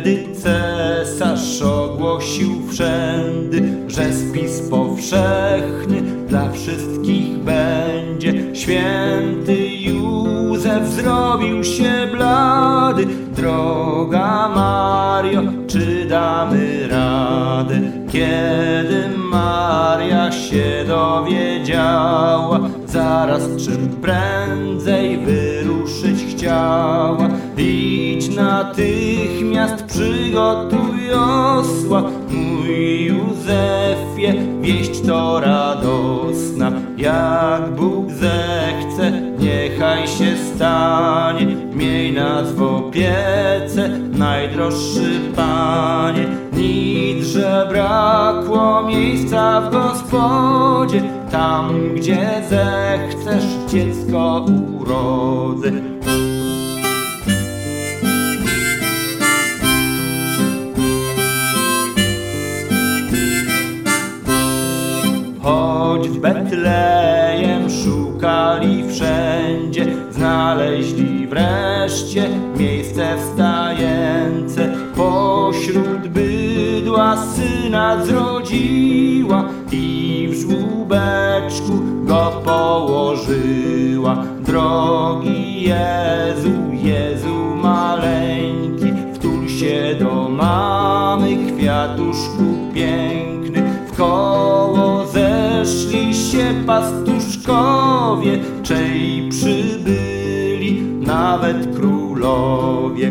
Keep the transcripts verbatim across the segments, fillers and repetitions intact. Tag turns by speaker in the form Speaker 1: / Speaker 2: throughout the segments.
Speaker 1: Wtedy cesarz ogłosił wszędy, że spis powszechny dla wszystkich będzie. Święty Józef zrobił się blady. Droga Mario, czy damy radę? Kiedy Maria się dowiedziała, zaraz czym prędzej wyruszyć chciała. Idź natychmiast, przygotuj osła, mój Józefie, wieść to radosna. Jak Bóg zechce, niechaj się stanie. Miej nas w opiece, najdroższy Panie. Nic, że brakło miejsca w Gospodzie, tam gdzie zechcesz, dziecko urodzę. Choć w Betlejem szukali wszędzie, znaleźli wreszcie miejsce wstające. Pośród bydła syna zrodziła i w żłóbeczku go położyła. Drogi Jezu, Jezu maleńki, wtul się do mamy, kwiatuszku piękny. Wkoło zeszli się pastuszkowie, czej przybyli nawet królowie.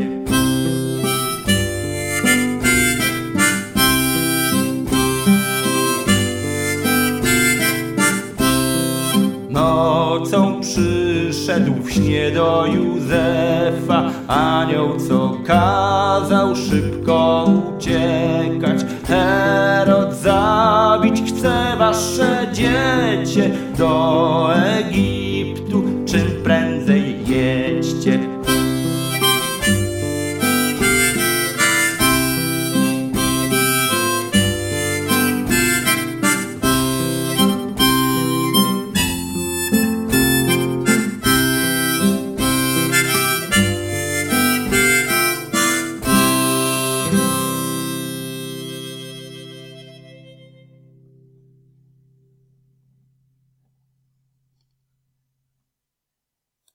Speaker 1: Nocą przyszedł w śnie do Józefa anioł, co kazał szybko uciekać. Herod zabić chce wasze dziecię, do Egiptu